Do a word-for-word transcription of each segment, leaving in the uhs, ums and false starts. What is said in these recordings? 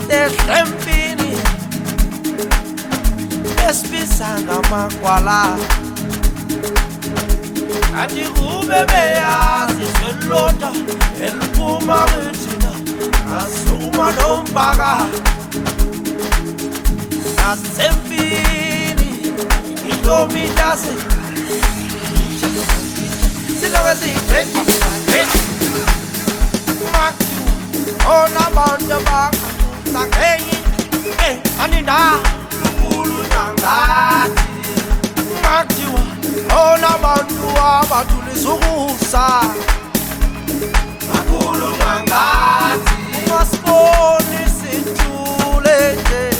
Desempini Espisanga makwala Ati ube beya Siselota Elpuma retina Asuma lompaga Desempini Itomi dase Silawesi Eti Eti Maki Ona banda baka Sakenyi Eh Anida Lukulu nyangati Makiwa Ona bantu abatulisukusa Makulu nyangati Masiponi situlete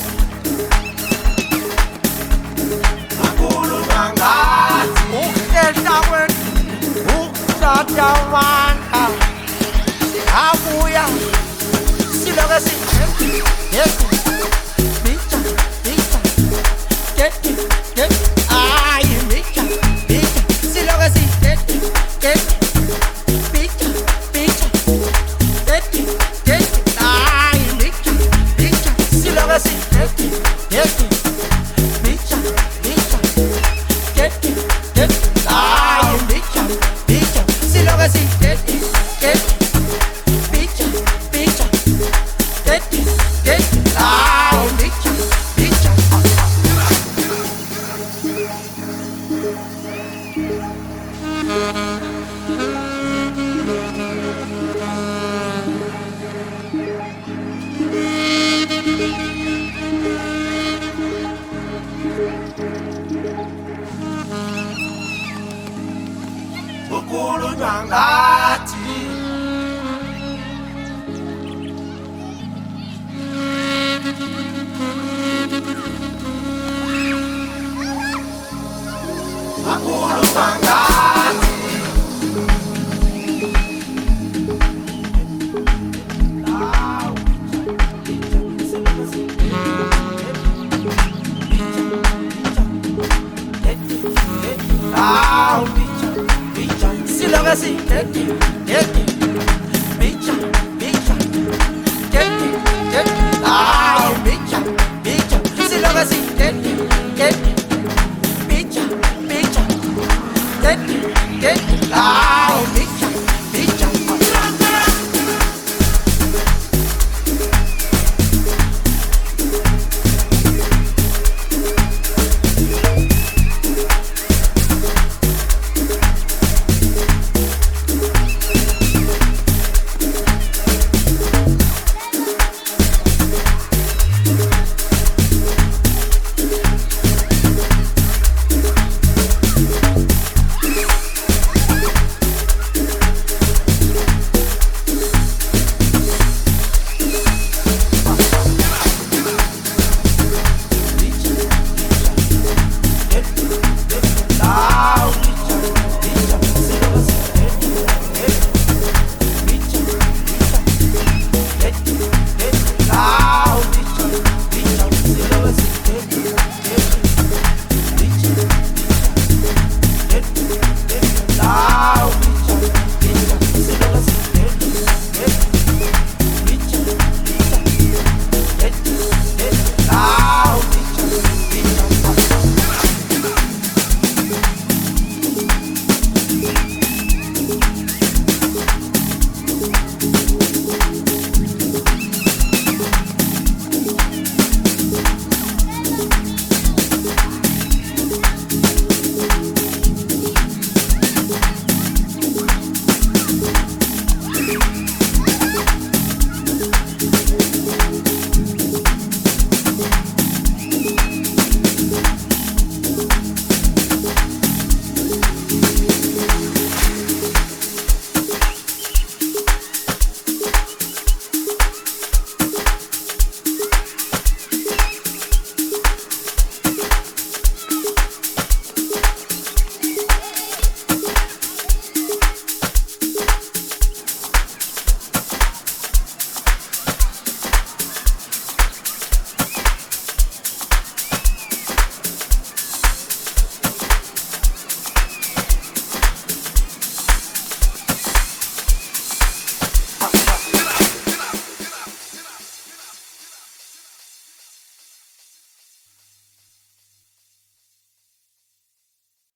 Makulu nyangati Uketa wetu Uketa wanda Abuya Silogesi Yes Bicha Bicha Get it Get it Ay Bicha Bicha Silogesi Get it Get it Bicha Bicha Get it Get it Ay Bicha Bicha Silogesi Get it Get it Bicha Bicha Get it Get it Ay Bicha Bicha Silogesi Get it Get it Bicha Bicha Get it Get it Ay Bicha Bicha Ukulu nyangati Ukulu nyangati Ah, bicha, bicha, silogesi,